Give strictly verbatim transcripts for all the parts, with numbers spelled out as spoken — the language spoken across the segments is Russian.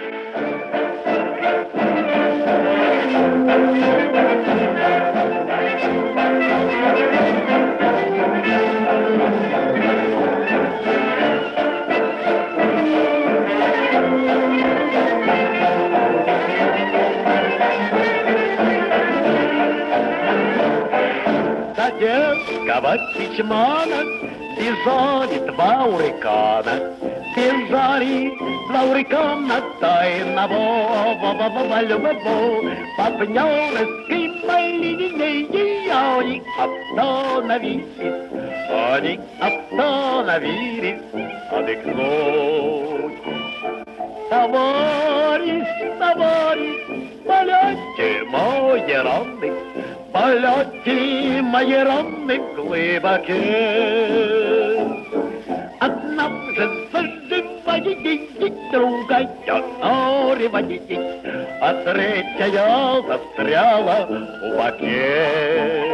Детского письмана бежали два урикана. Бежали два урикана тайного любову. Партнерской линии они остановились. Они остановились отдохнуть. Товарищ, товарищ, полете мои ранны, полете мои ранны глубоке. Одна же заживает, другая норивает, а третья застряла в боке.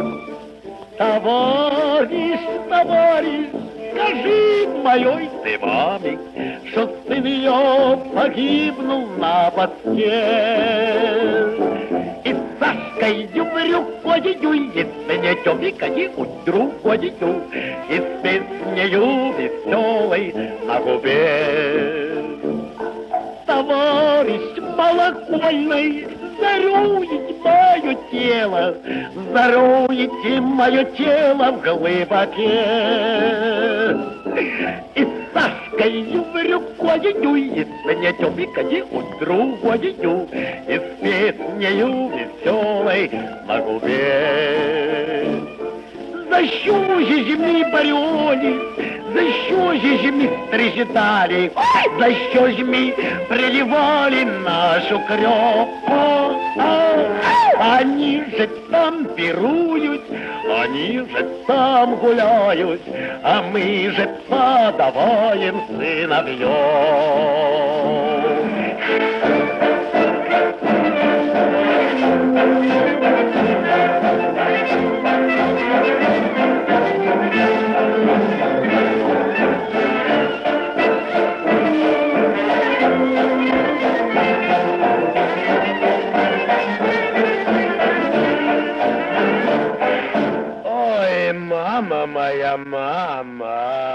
Товарищ, товарищ, скажи моей ты маме, что сын ее погибнул на боске. И с Сашкой брюкою, и с меня тёмикой другою, и с песнею веселой на губе. Товарищ малокольный, заруете мое тело, заруете мое тело в глубоке. И с Сашкой брюкою, и с меня тёмикой другою, и с песнею веселой на губе. За що ж ми боролись, за що ж ми стрежетали, за що ж ми приливали нашу кровь? Они же там пируют, они же там гуляют, а мы же подаваем сыновьев. Мама моя, мама.